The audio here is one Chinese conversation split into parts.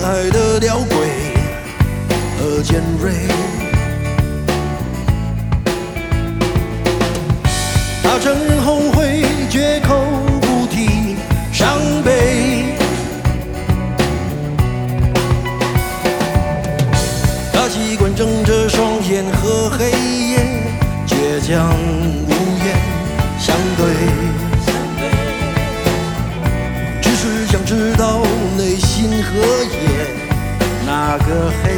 爱的吊诡和尖锐。他承认后悔，绝口不提伤悲。他习惯睁着双眼和黑夜倔强无言相对，只是想知道内心和夜哪个黑。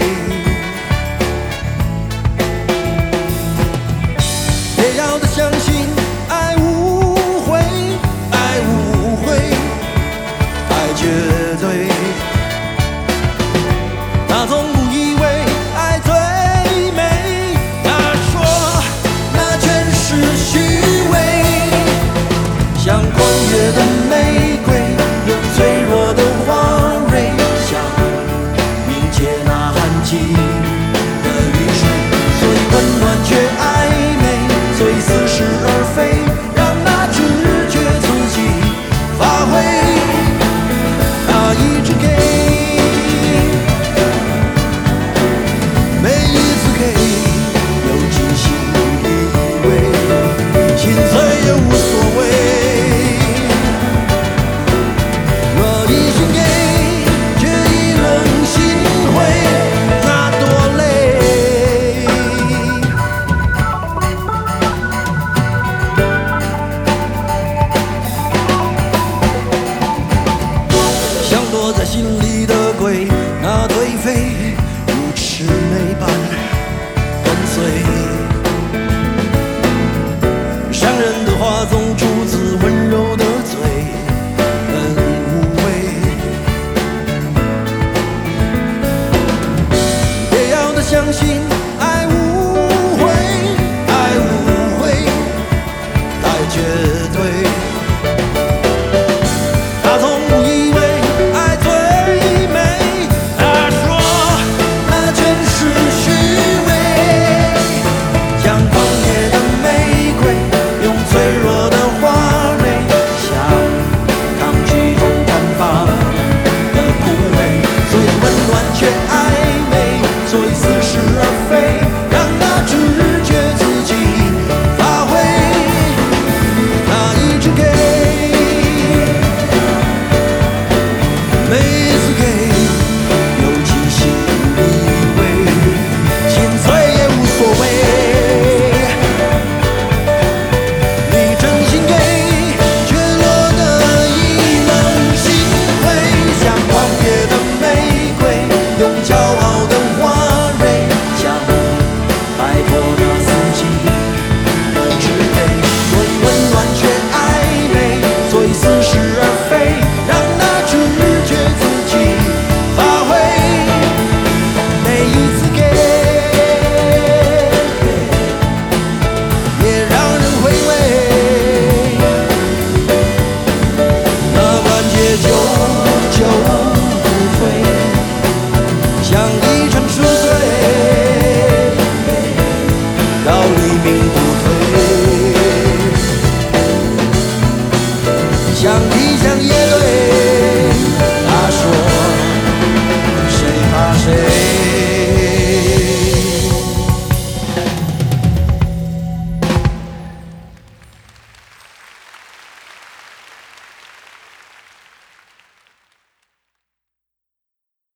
也要他相信爱无悔，爱无悔，爱绝对。他从不以为爱最美，他说那全是虚伪。像狂野的玫瑰，有脆弱的花蕊，想凝结那寒季的雨水，所以温暖却暧昧，所以似是而非，让那直觉自己发挥。他一直给，每一次给，有惊喜意味，心碎也无所谓。若一心给，却一冷心灰，那多累。像躲在心里的鬼，那颓废如魑魅般跟随。伤人的话总出自温柔的嘴，很无味。也要他相信爱无悔，爱无悔，爱绝对。他从不以为爱最美，他说那全是虚伪。像狂野的玫瑰，用脆弱的花蕊，想抗拒后绽放的枯萎，所以温暖却暧昧，所以似是而非，让那直觉自己发挥。他一直给，每一次给，有惊喜意味，心碎也无所谓。你真心给，却落得一冷心灰。像狂野的玫瑰，用骄傲的花蕊，想摆脱那四季的支配，所以温暖却暧昧，所以似是而非。